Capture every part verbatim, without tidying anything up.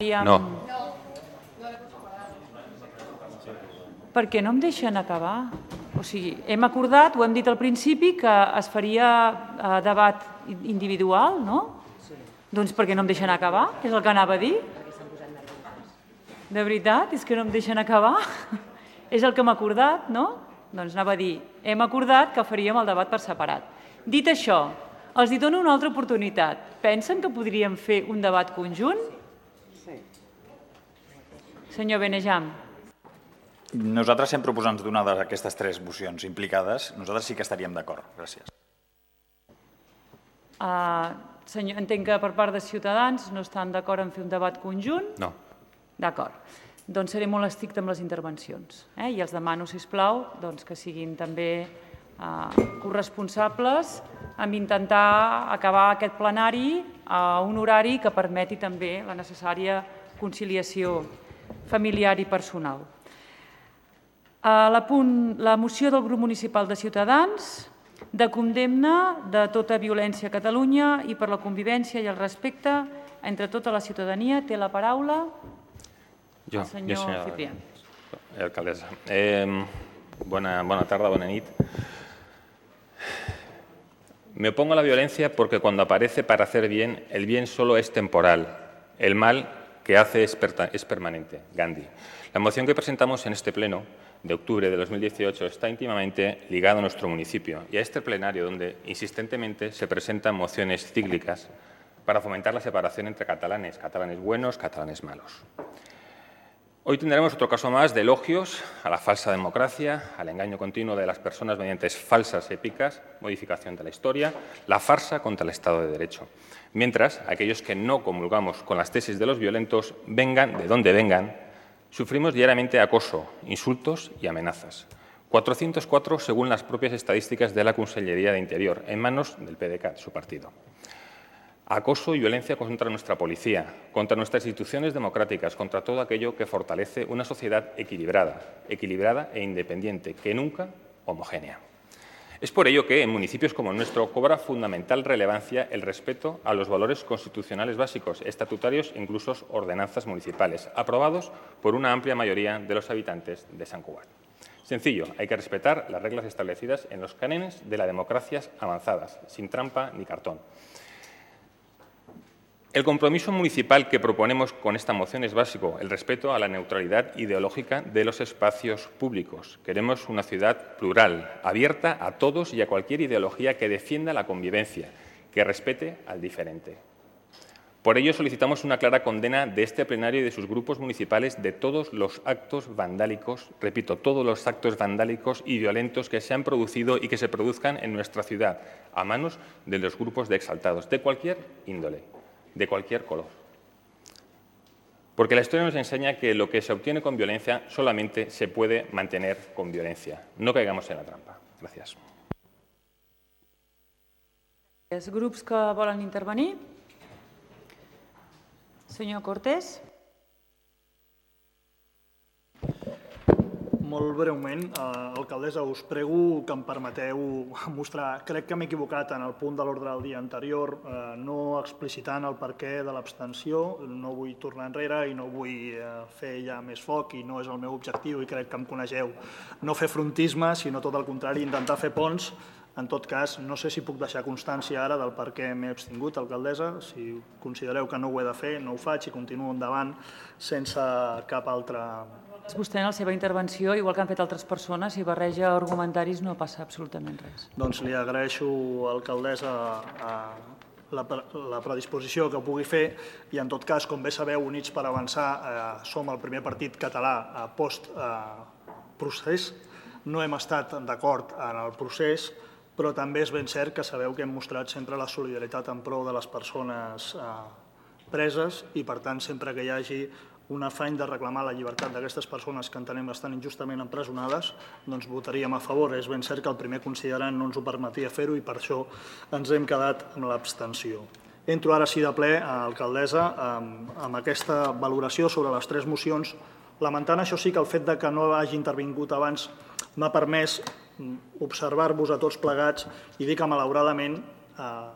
No. Per què no em deixen acabar? O sigui, hem acordat, ho hem dit al principi, que es faria debat individual, no? Doncs per què no em deixen acabar? És el que anava a dir. De veritat, és que no em deixen acabar. És el que hem acordat, no? Doncs anava a dir, hem acordat que faríem el debat per separat. Dit això, els hi dono una altra oportunitat. Pensen que podríem fer un debat conjunt? Sí. Senyor Benejam. Nosaltres hem proposat donar d'aquestes tres mocions implicades. Nosaltres sí que estaríem d'acord. Gràcies. Uh, senyor, entenc que per part de Ciutadans no estan d'acord en fer un debat conjunt? No. D'acord. Doncs seré molt estricte amb les intervencions. Eh? I els demano, sisplau, doncs, que siguin també eh, corresponsables amb intentar acabar aquest plenari a un horari que permeti també la necessària conciliació familiar i personal. Eh, la, punt, la moció del grup municipal de Ciutadans de condemna de tota violència a Catalunya i per la convivència i el respecte entre tota la ciutadania. Té la paraula Jo, el senyor jo, senyora Ciprián. Alcaldessa. Eh, bona, bona tarda, bona nit. Me opongo a la violencia porque cuando aparece para hacer bien, el bien solo es temporal. El mal que hace es, es permanente. Gandhi. La moción que presentamos en este pleno de octubre de dos mil dieciocho está íntimamente ligada a nuestro municipio y a este plenario donde insistentemente se presentan mociones cíclicas para fomentar la separación entre catalanes, catalanes buenos, catalanes malos. Hoy tendremos otro caso más de elogios a la falsa democracia, al engaño continuo de las personas mediante falsas épicas, modificación de la historia, la farsa contra el Estado de Derecho. Mientras, aquellos que no comulgamos con las tesis de los violentos, vengan de donde vengan, sufrimos diariamente acoso, insultos y amenazas. cuatrocientos cuatro según las propias estadísticas de la Consellería de Interior, en manos del P D C A T, su partido. Acoso y violencia contra nuestra policía, contra nuestras instituciones democráticas, contra todo aquello que fortalece una sociedad equilibrada, equilibrada e independiente, que nunca homogénea. Es por ello que en municipios como el nuestro cobra fundamental relevancia el respeto a los valores constitucionales básicos, estatutarios e incluso ordenanzas municipales, aprobados por una amplia mayoría de los habitantes de Sant Cugat. Sencillo, hay que respetar las reglas establecidas en los cánones de las democracias avanzadas, sin trampa ni cartón. El compromiso municipal que proponemos con esta moción es básico, el respeto a la neutralidad ideológica de los espacios públicos. Queremos una ciudad plural, abierta a todos y a cualquier ideología que defienda la convivencia, que respete al diferente. Por ello solicitamos una clara condena de este plenario y de sus grupos municipales de todos los actos vandálicos, repito, todos los actos vandálicos y violentos que se han producido y que se produzcan en nuestra ciudad a manos de los grupos de exaltados, de cualquier índole, de cualquier color. Porque la historia nos enseña que lo que se obtiene con violencia solamente se puede mantener con violencia. No caigamos en la trampa. Gràcies. Els grups que volen intervenir. Senyor Cortés. Molt breument, eh, alcaldessa, us prego que em permeteu mostrar, crec que m'he equivocat en el punt de l'ordre del dia anterior, eh, no explicitant el perquè de l'abstenció, no vull tornar enrere i no vull eh, fer ja més foc i no és el meu objectiu i crec que em coneixeu, no fer frontisme, sinó tot el contrari, intentar fer ponts. En tot cas, no sé si puc deixar constància ara del per què m'he abstingut, alcaldessa. Si considereu que no ho he de fer, no ho faig i continuo endavant sense cap altre... Vostè en la seva intervenció, igual que han fet altres persones, si barreja argumentaris no passa absolutament res. Doncs li agraeixo, alcaldessa, la, la predisposició que pugui fer i en tot cas, com bé sabeu, Units per Avançar eh, som el primer partit català a post-procés. Eh, no hem estat d'acord en el procés, però també és ben cert que sabeu que hem mostrat sempre la solidaritat en prou de les persones eh, preses i, per tant, sempre que hi hagi un afany de reclamar la llibertat d'aquestes persones que entenem que estan injustament empresonades, doncs votaríem a favor. És ben cert que el primer considerant no ens ho permetia fer-ho i per això ens hem quedat amb l'abstenció. Entro ara sí de ple, alcaldessa, amb aquesta valoració sobre les tres mocions, lamentant això sí que el fet que no hagi intervingut abans m'ha permès observar-vos a tots plegats i dir que malauradament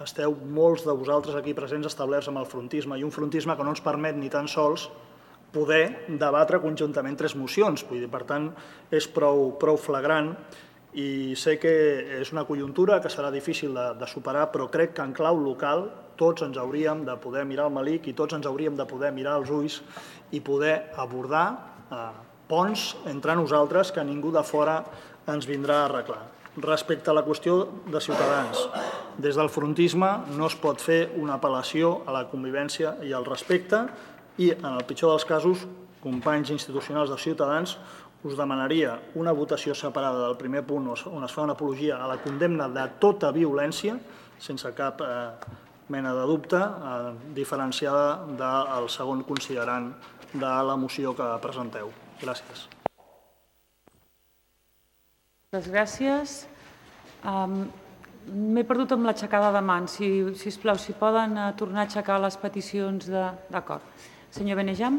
esteu molts de vosaltres aquí presents establerts amb el frontisme, i un frontisme que no ens permet ni tan sols poder debatre conjuntament tres mocions. Vull dir, per tant, és prou, prou flagrant, i sé que és una conjuntura que serà difícil de, de superar, però crec que en clau local tots ens hauríem de poder mirar al melic i tots ens hauríem de poder mirar als ulls i poder abordar eh, ponts entre nosaltres que ningú de fora ens vindrà a arreglar. Respecte a la qüestió de Ciutadans, des del frontisme no es pot fer una apel·lació a la convivència i al respecte, i en el pitjor dels casos, companys institucionals de Ciutadans, us demanaria una votació separada del primer punt on es fa una apologia a la condemna de tota violència, sense cap eh, mena de dubte, eh, diferenciada del segon considerant de la moció que presenteu. Gràcies. Moltes gràcies. Um, M'he perdut amb l'aixecada de mans. Si, sisplau, si poden uh, tornar a aixecar les peticions de... D'acord. Senyor Benejam.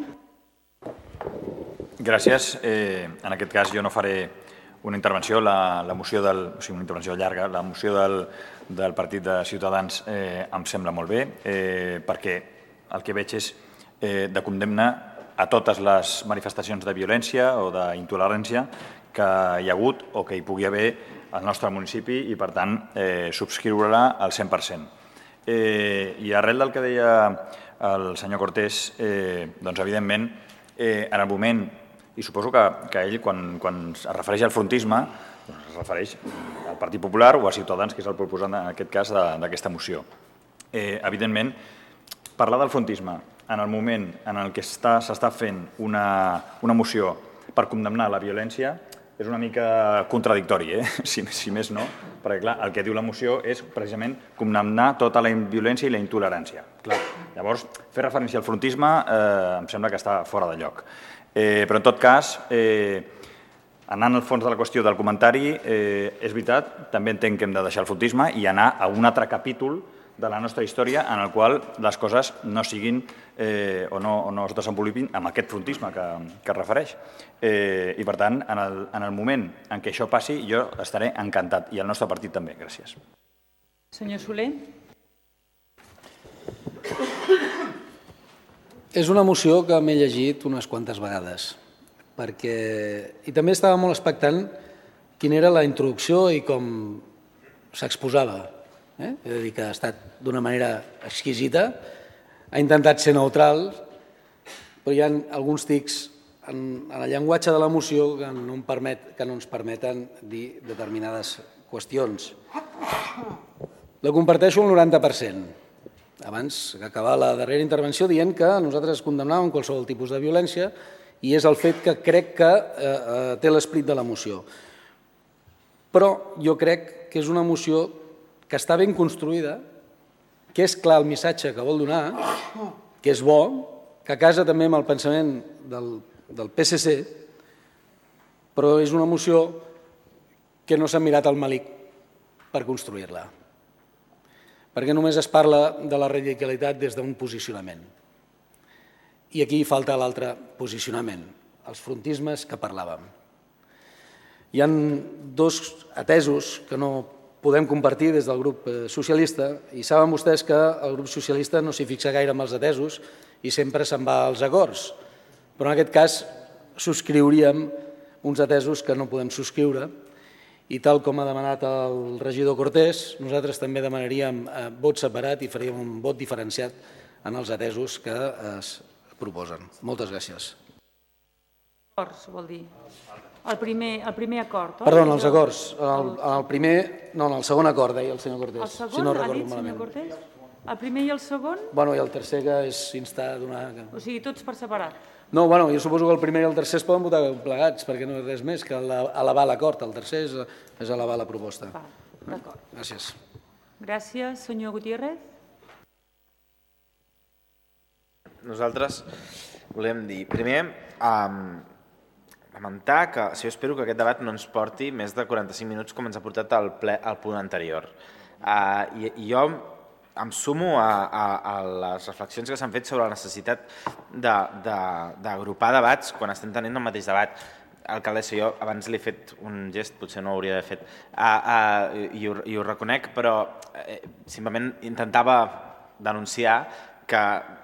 Gràcies. Eh, en aquest cas jo no faré una intervenció, la, la moció del, o sigui, una intervenció llarga, la moció del, del Partit de Ciutadans eh, em sembla molt bé, eh, perquè el que veig és eh, de condemna a totes les manifestacions de violència o d'intolerància que hi ha hagut o que hi pugui haver al nostre municipi i, per tant, eh, subscriure-la al cent per cent. Eh, I arrel del que deia el senyor Cortés, eh, doncs, evidentment, eh, en el moment, i suposo que, que ell, quan, quan es refereix al frontisme, doncs es refereix al Partit Popular o a Ciutadans, que és el proposant, en aquest cas, d'aquesta moció. Eh, evidentment, parlar del frontisme en el moment en el que s'està fent una, una moció per condemnar la violència és una mica contradictori, eh? si, si més no, perquè clar, el que diu la moció és precisament condemnar tota la violència i la intolerància. Clar, llavors, fer referència al frontisme eh, em sembla que està fora de lloc. Eh, però en tot cas, eh, anant al fons de la qüestió del comentari, eh, és veritat, també entenc que hem de deixar el frontisme i anar a un altre capítol de la nostra història en el qual les coses no siguin eh, o, no, o no es desenvolupin amb aquest frontisme que, que es refereix. Eh, I, per tant, en el, en el moment en què això passi, jo estaré encantat, i el nostre partit també. Gràcies. Senyor Soler. És una moció que m'he llegit unes quantes vegades, perquè... i també estava molt expectant quina era la introducció i com s'exposava. Eh? He de dir que ha estat d'una manera exquisita, ha intentat ser neutral, però hi ha alguns tics en, en el llenguatge de la moció que no, em permet, que no ens permeten dir determinades qüestions. La comparteixo al noranta per cent. Abans d'acabar la darrera intervenció dient que nosaltres condemnàvem qualsevol tipus de violència i és el fet que crec que eh, eh, té l'esperit de la moció. Però jo crec que és una moció que està ben construïda, que és clar el missatge que vol donar, que és bo, que casa també amb el pensament del, del P S C, però és una moció que no s'ha mirat al melic per construir-la, perquè només es parla de la radicalitat des d'un posicionament. I aquí falta l'altre posicionament, els frontismes que parlàvem. Hi ha dos atesos que no podem compartir des del grup socialista i saben vostès que el grup socialista no s'hi fixa gaire amb els atesos i sempre se'n va als acords. Però en aquest cas subscriuríem uns atesos que no podem subscriure i tal com ha demanat el regidor Cortés, nosaltres també demanaríem vot separat i faríem un vot diferenciat en els atesos que es proposen. Moltes gràcies. Acords, vol dir. El primer, el primer acord, oi? Perdó, en els acords. En el, el primer, no, en el segon acord, deia el senyor Cortés. El segon, si no ha recordo dit, senyor malament. Cortés? El primer i el segon? Bueno, i el tercer que és instar a donar... O sigui, tots per separat. No, bueno, jo suposo que el primer i el tercer es poden votar plegats, perquè no és res més que elevar l'acord. El tercer és, és elevar la proposta. Va, d'acord. Gràcies. Gràcies. Senyor Gutiérrez. Nosaltres volem dir, primer, um, lamentar que, si jo espero que aquest debat no ens porti més de quaranta-cinc minuts com ens ha portat al, ple, al punt anterior. Uh, i, I jo em sumo a, a, a les reflexions que s'han fet sobre la necessitat d'agrupar de, de, debats quan estem tenint el mateix debat. alcaldessa, jo abans li he fet un gest, potser no ho hauria d'haver fet, uh, uh, i, ho, i ho reconec, però uh, simplement intentava denunciar que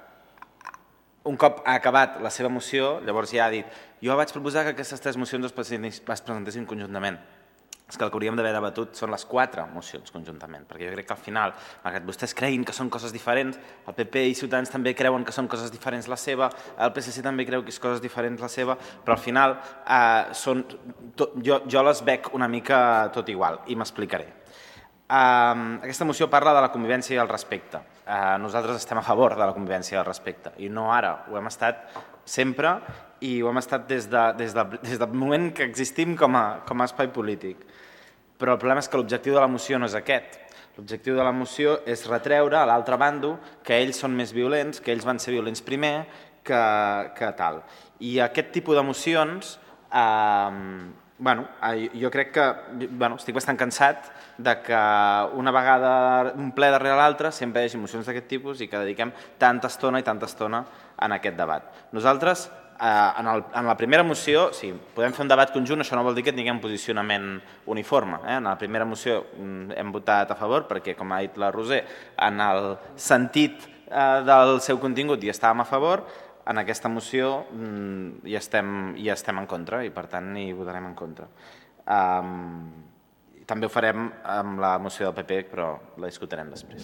un cop ha acabat la seva moció, llavors ja ha dit jo vaig proposar que aquestes tres mocions es presentessin conjuntament. És que el que hauríem d'haver debatut són les quatre mocions conjuntament, perquè jo crec que al final, malgrat vostès creguin que són coses diferents, el P P i Ciutadans també creuen que són coses diferents la seva, el P S C també creu que és coses diferents la seva, però al final eh, són, to, jo, jo les veig una mica tot igual i m'explicaré. Uh, aquesta moció parla de la convivència i el respecte. Uh, nosaltres estem a favor de la convivència i el respecte, i no ara, ho hem estat sempre i ho hem estat des, de, des, de, des del moment que existim com a, com a espai polític. Però el problema és que l'objectiu de la moció no és aquest. L'objectiu de la moció és retreure a l'altre bando que ells són més violents, que ells van ser violents primer, que, que tal. I aquest tipus de mocions... Uh, Bueno, jo crec que bueno, estic bastant cansat de que una vegada un ple darrere l'altre sempre hi hagi mocions d'aquest tipus i que dediquem tanta estona i tanta estona en aquest debat. Nosaltres, eh, en, el, en la primera moció, sí, podem fer un debat conjunt, això no vol dir que tinguem posicionament uniforme. Eh? En la primera moció hem votat a favor perquè, com ha dit la Roser, en el sentit eh, del seu contingut hi estàvem a favor. En aquesta moció hi estem, hi estem en contra i per tant hi votarem en contra. Um, també ho farem amb la moció del P P, però la discutirem després.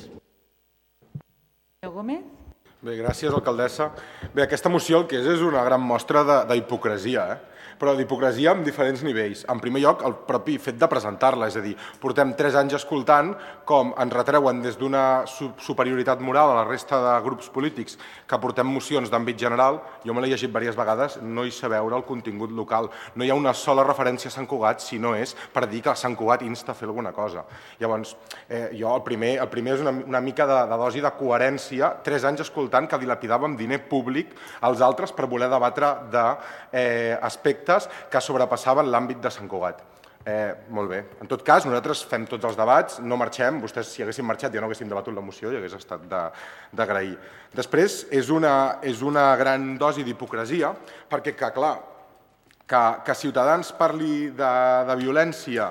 Senyor Gómez? Bé, gràcies, alcaldessa. Bé, aquesta moció el que és és una gran mostra d'hipocresia, eh? Però d'hipocresia amb diferents nivells. En primer lloc, el propi fet de presentar-la, és a dir, portem tres anys escoltant com ens retreuen des d'una superioritat moral a la resta de grups polítics que portem mocions d'àmbit general, jo me l'he llegit diverses vegades, no hi sé veure el contingut local. No hi ha una sola referència a Sant Cugat, si no és per dir que Sant Cugat insta a fer alguna cosa. Llavors, eh, jo el primer, el primer és una, una mica de, de dosi de coherència, tres anys escoltant que dilapidàvem diner públic als altres per voler debatre d'aspectes que sobrepassaven l'àmbit de Sant Cugat. Eh, molt bé. En tot cas, nosaltres fem tots els debats, no marxem, vostès si haguessin marxat ja no haguéssim debatut la moció i hagués estat d'agrair. Després, és una, és una gran dosi d'hipocresia, perquè, que, clar, que, que Ciutadans parli de, de violència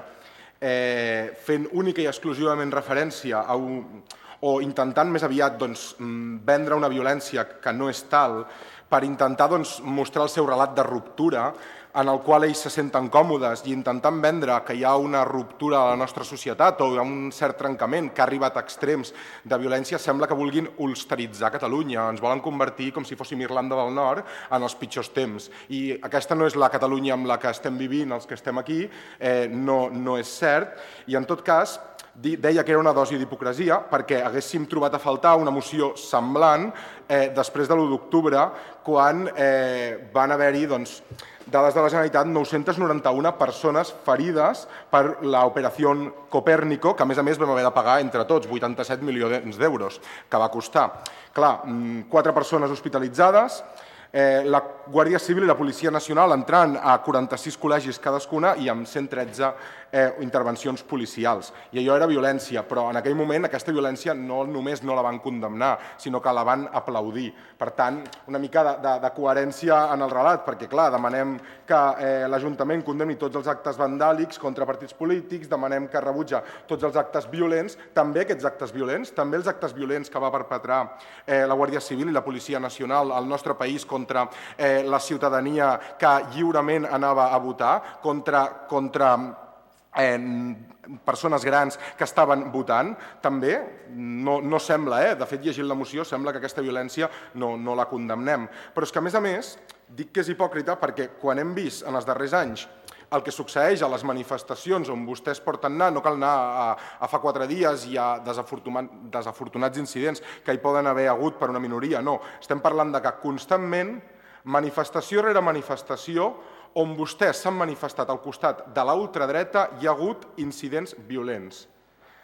eh, fent única i exclusivament referència a un, o intentant més aviat doncs, vendre una violència que no és tal, per intentar doncs, mostrar el seu relat de ruptura, en el qual ells se senten còmodes i intentant vendre que hi ha una ruptura a la nostra societat o hi ha un cert trencament que ha arribat a extrems de violència, sembla que vulguin ulsteritzar Catalunya. Ens volen convertir, com si fóssim Irlanda del Nord, en els pitjors temps. I aquesta no és la Catalunya amb la que estem vivint, els que estem aquí, eh, no, no és cert. I en tot cas, deia que era una dosi d'hipocresia perquè haguéssim trobat a faltar una moció semblant eh, després de l'u d'octubre, quan eh, van haver-hi, doncs, dades de la Generalitat, nou-centes noranta-una persones ferides per l'operació Copérnico, que a més a més vam haver de pagar entre tots vuitanta-set milions d'euros que va costar. Clar, quatre persones hospitalitzades, eh, la Guàrdia Civil i la Policia Nacional entrant a quaranta-sis col·legis cadascuna i amb cent tretze eh, intervencions policials. I allò era violència, però en aquell moment aquesta violència no només no la van condemnar, sinó que la van aplaudir. Per tant, una mica de, de, de coherència en el relat, perquè clar, demanem que eh, l'Ajuntament condemni tots els actes vandàlics contra partits polítics, demanem que rebutja tots els actes violents, també aquests actes violents, també els actes violents que va perpetrar eh, la Guàrdia Civil i la Policia Nacional al nostre país contra eh, la ciutadania que lliurement anava a votar, contra, contra eh, persones grans que estaven votant, també no, no sembla, eh? De fet, llegint la moció, sembla que aquesta violència no, no la condemnem. Però és que, a més a més, dic que és hipòcrita perquè quan hem vist en els darrers anys el que succeeix a les manifestacions on vostès porten anar, no cal anar a, a fa quatre dies i a desafortunats incidents que hi poden haver hagut per una minoria, no. Estem parlant de que constantment, manifestació rere manifestació, on vostès s'han manifestat al costat de la ultradreta, hi ha hagut incidents violents.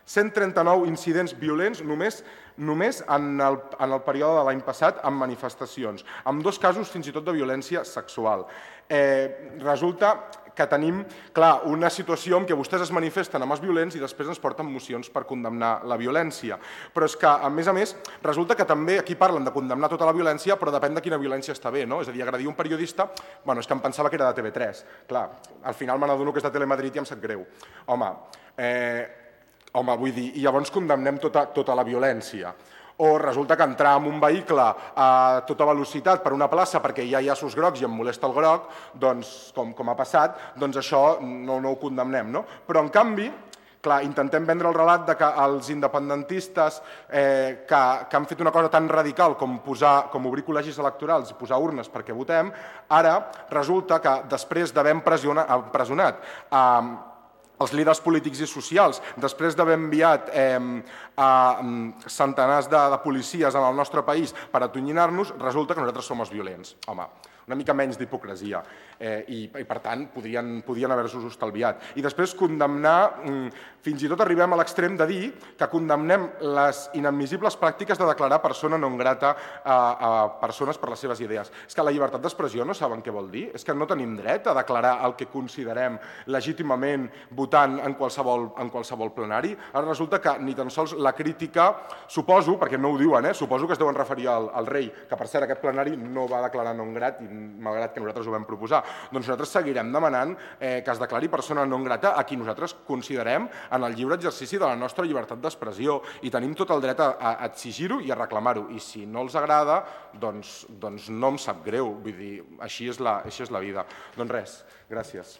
cent trenta-nou incidents violents només només en el, en el període de l'any passat amb manifestacions, amb dos casos fins i tot de violència sexual. Eh, resulta que tenim, clar, una situació en què vostès es manifesten amb els violents i després ens porten mocions per condemnar la violència. Però és que, a més a més, resulta que també aquí parlen de condemnar tota la violència, però depèn de quina violència està bé, no? És a dir, agredir un periodista, bueno, és que em pensava que era de T V tres. Clar, al final me n'adono que és de Telemadrid i em sap greu. Home, eh, home, vull dir, i llavors condemnem tota, tota la violència. O resulta que entrar en un vehicle a tota velocitat per una plaça perquè hi ha llaços grocs i em molesta el groc, doncs, com, com ha passat, doncs això no, no ho condemnem, no? Però, en canvi, clar, intentem vendre el relat de que els independentistes eh, que, que han fet una cosa tan radical com, posar, com obrir col·legis electorals i posar urnes perquè votem, ara resulta que després d'haver empresonat eh, els líders polítics i socials, després d'haver enviat eh, a centenars de, de policies en el nostre país per atonyinar-nos, resulta que nosaltres som els violents. Home, una mica menys d'hipocresia eh, i, i per tant podrien, podrien haver-s'ho estalviat. I després condemnar, fins i tot arribem a l'extrem de dir que condemnem les inadmissibles pràctiques de declarar persona non grata a, a persones per les seves idees. És que la llibertat d'expressió no saben què vol dir? És que no tenim dret a declarar el que considerem legítimament votant en qualsevol, en qualsevol plenari? Ara resulta que ni tan sols la crítica, suposo, perquè no ho diuen, eh, suposo que es deuen referir al, al rei, que per cert aquest plenari no va declarar non grat i malgrat que nosaltres ho vam proposar. Doncs nosaltres seguirem demanant eh, que es declari persona non grata a qui nosaltres considerem en el lliure exercici de la nostra llibertat d'expressió i tenim tot el dret a, a exigir-ho i a reclamar-ho. I si no els agrada, doncs, doncs no em sap greu. Vull dir, així és la, així és la vida. Doncs res, gràcies.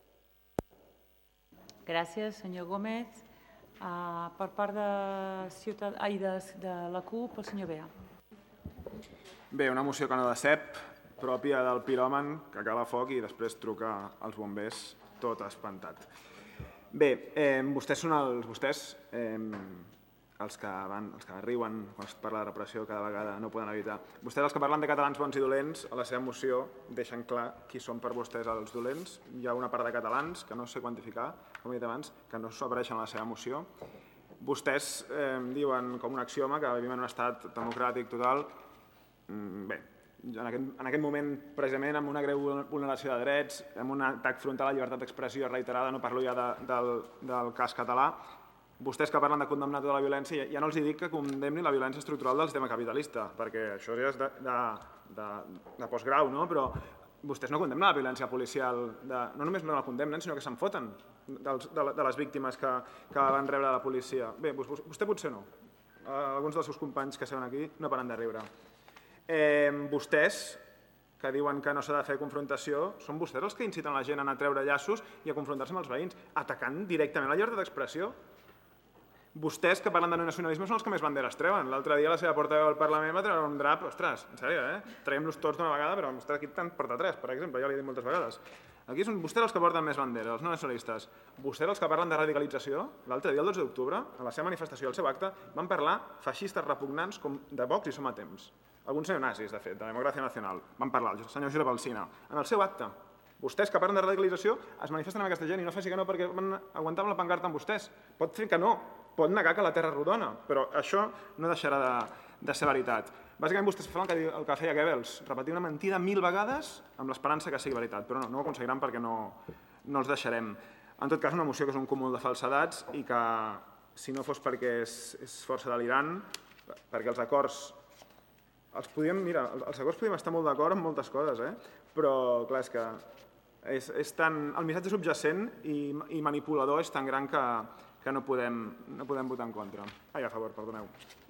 Gràcies, senyor Gómez. Uh, per part de, Ciutad... Ai, de, de la CUP, el senyor Bea. Bé, una moció que no decep, pròpia del piròman que cala foc i després truca als bombers tot espantat. Bé, eh, vostès són els, vostès, eh, els, que van, els que riuen quan es parla de repressió cada vegada, no poden evitar. Vostès, els que parlen de catalans bons i dolents, a la seva moció deixen clar qui són per vostès els dolents. Hi ha una part de catalans, que no sé quantificar, com he dit abans, que no s'apareixen a la seva moció. Vostès eh, diuen com un axioma que vivim en un estat democràtic total. Bé, en aquest, en aquest moment, precisament, amb una greu vulneració de drets, amb un atac frontal a la llibertat d'expressió reiterada, no parlo ja de, del, del cas català, vostès que parlen de condemnar tota la violència, ja no els dic que condemni la violència estructural del sistema capitalista, perquè això ja és de, de, de, de postgrau, no? Però vostès no condemnen la violència policial, de, no només no la condemnen, sinó que se'n foten dels, de, de les víctimes que, que van rebre la policia. Bé, vostè potser no. Alguns dels seus companys que seuen aquí no paren de riure. Eh, vostès, que diuen que no s'ha de fer confrontació, són vostès els que inciten la gent a anar a treure llaços i a confrontar-se amb els veïns, atacant directament la llibertat d'expressió. Vostès, que parlen de nacionalisme, són els que més banderes treuen. L'altre dia la seva portaveu al Parlament va treure un drap, ostres, en sèrio, eh? Traiem-los tots d'una vegada, però vostè aquí te'n porta tres, per exemple, ja l'he dit moltes vegades. Aquí són vostès els que porten més banderes, els no nacionalistes. Vostès els que parlen de radicalització, l'altre dia, el dotze d'octubre, a la seva manifestació, al seu acte, van parlar feixistes repugnants com de Vox i Som a Temps. Alguns neonazis, de fet, de Democràcia Nacional, van parlar, el senyor Josep Alsina. En el seu acte, vostès que parlen de radicalització es manifesten amb aquesta gent i no faci que no perquè van aguantar amb la pancarta amb vostès. Pot fer que no, pot negar que la Terra és rodona, però això no deixarà de, de ser veritat. Bàsicament vostès fan el que, el que feia Goebbels, repetir una mentida mil vegades amb l'esperança que sigui veritat, però no, no ho aconseguiran perquè no, no els deixarem. En tot cas, una moció que és un cúmul de falsedats i que, si no fos perquè és, és força delirant, perquè els acords Els podíem, mira, els acords podíem estar molt d'acord amb moltes coses, eh? Però, clar, és que és, és tan, el missatge subjacent i, i manipulador és tan gran que, que no, podem, no podem votar en contra. Ai, a favor, perdoneu.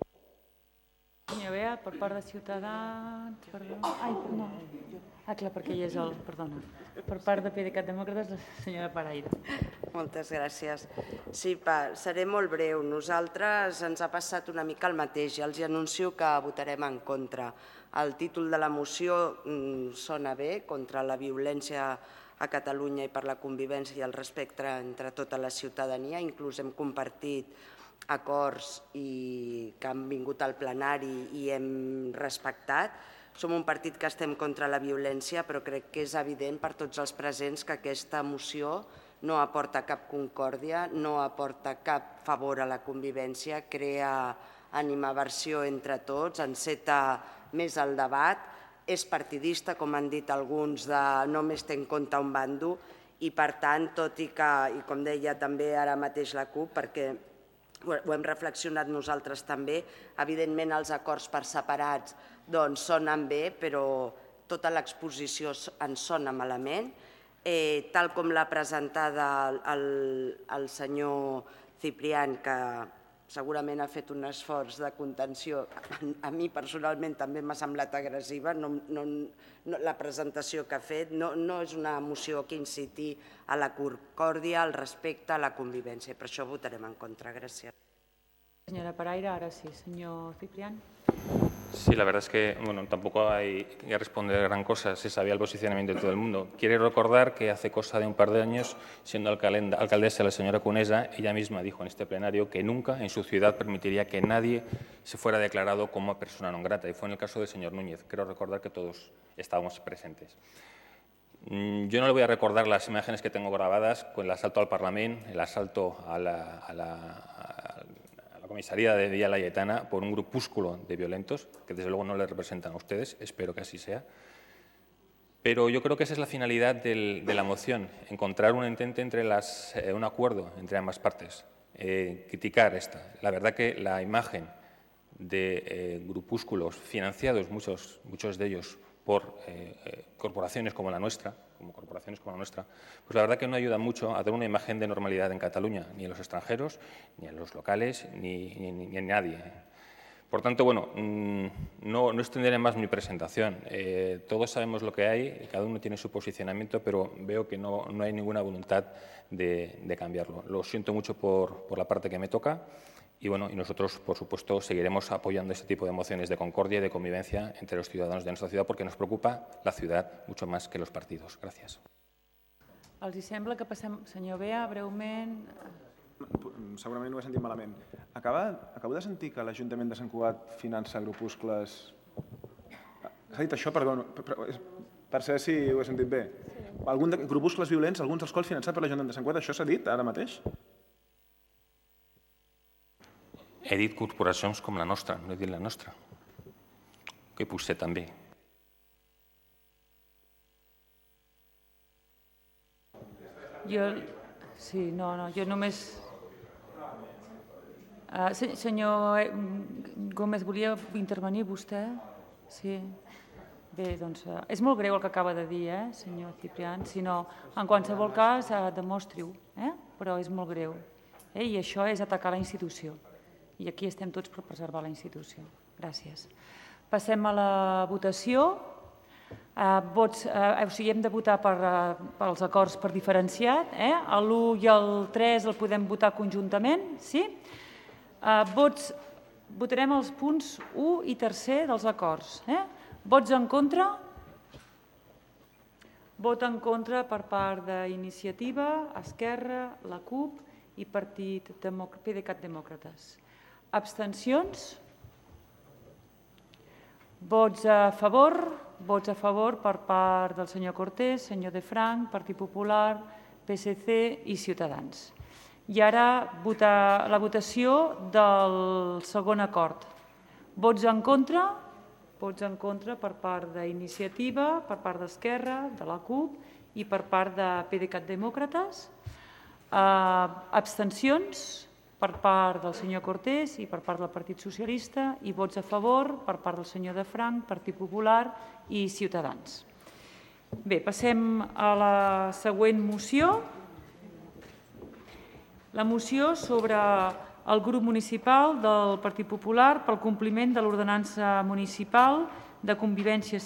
Senyor Bea, per part de Ciutadans... Perdó. Ai, no. Ah, clar, perquè ell és el... Perdona. Per part de PDeCAT Demòcrates, la senyora Paraire. Moltes gràcies. Sí, pa, seré molt breu. Nosaltres ens ha passat una mica el mateix. Ja els anuncio que votarem en contra. El títol de la moció mm, sona bé, contra la violència a Catalunya i per la convivència i el respecte entre tota la ciutadania. Inclús hem compartit acords i que han vingut al plenari i hem respectat. Som un partit que estem contra la violència, però crec que és evident per tots els presents que aquesta moció no aporta cap concòrdia, no aporta cap favor a la convivència, crea animaversió entre tots, enceta més el debat, és partidista, com han dit alguns, de només té en compte un bando, i per tant, tot i que, i com deia també ara mateix la CUP, perquè ho hem reflexionat nosaltres també, evidentment els acords per separats sonen bé, però tota l'exposició ens sona malament. Tal com l'ha presentada el senyor Ciprián, que segurament ha fet un esforç de contenció, a mi personalment també m'ha semblat agressiva la presentació que ha fet. No és una moció que inciti a la concòrdia, al respecte, a la convivència. Per això votarem en contra. Gràcies. Señora Paraire, ahora sí. Señor Ciprián. Sí, la verdad es que bueno, tampoco hay que responder gran cosa, se sabía el posicionamiento de todo el mundo. Quiero recordar que hace cosa de un par de años, siendo alcaldesa la señora Conesa, ella misma dijo en este plenario que nunca en su ciudad permitiría que nadie se fuera declarado como persona non grata, y fue en el caso del señor Núñez. Quiero recordar que todos estábamos presentes. Yo no le voy a recordar las imágenes que tengo grabadas con el asalto al Parlamento, el asalto a la, a la, a la comisaría de Villa Laietana por un grupúsculo de violentos, que desde luego no le representan a ustedes, espero que así sea. Pero yo creo que esa es la finalidad del, de la moción, encontrar un entente entre las, eh, un acuerdo entre ambas partes, eh, criticar esta. La verdad que la imagen de eh, grupúsculos financiados, muchos, muchos de ellos, por eh, eh, corporaciones como la nuestra, como corporaciones como la nuestra, pues la verdad que no ayuda mucho a dar una imagen de normalidad en Cataluña, ni en los extranjeros, ni en los locales, ni, ni, ni en nadie. Por tanto, bueno, no, no extenderé más mi presentación. Eh, todos sabemos lo que hay, cada uno tiene su posicionamiento, pero veo que no, no hay ninguna voluntad de, de cambiarlo. Lo siento mucho por, por la parte que me toca. Y, bueno, y nosotros, por supuesto, seguiremos apoyando este tipo de mociones de concordia y de convivencia entre los ciudadanos de nuestra ciudad, porque nos preocupa la ciudad mucho más que los partidos. Gràcies. Els hi sembla que passem, senyor Bea, breument... Segurament ho he sentit malament. Acabo de sentir que l'Ajuntament de Sant Cugat finança grupuscles... S'ha dit això, perdó, per saber si ho he sentit bé. Grupuscles violents, alguns dels quals finançats per l'Ajuntament de Sant Cugat, això s'ha dit ara mateix? He dit corporacions com la nostra, no he dit la nostra, que potser també. Jo, sí, no, no, jo només... Uh, senyor Gómez, volia intervenir vostè? Sí. Bé, doncs, uh, és molt greu el que acaba de dir, eh, senyor Ciprián, si no, en qualsevol cas, uh, demostri-ho, eh? Però és molt greu. Eh? I això és atacar la institució. I aquí estem tots per preservar la institució. Gràcies. Passem a la votació. Vots, o sigui, hem de votar pels acords per diferenciat. L'u i el tres el podem votar conjuntament, sí? Votarem els punts u i tercer dels acords. Vots en contra? Vot en contra per part d'Iniciativa, Esquerra, la CUP i Partit PDeCAT Demòcrates. Abstencions? Vots a favor? Vots a favor per part del senyor Cortés, senyor De Frank, Partit Popular, P S C i Ciutadans. I ara la votació del segon acord. Vots en contra? Vots en contra per part d'Iniciativa, per part d'Esquerra, de la CUP i per part de PDeCAT Demòcrates. Abstencions? Per part del senyor Cortés i per part del Partit Socialista, i vots a favor per part del senyor De Frank, Partit Popular i Ciutadans. Bé, passem a la següent moció. La moció sobre el grup municipal del Partit Popular pel compliment de l'ordenança municipal de convivència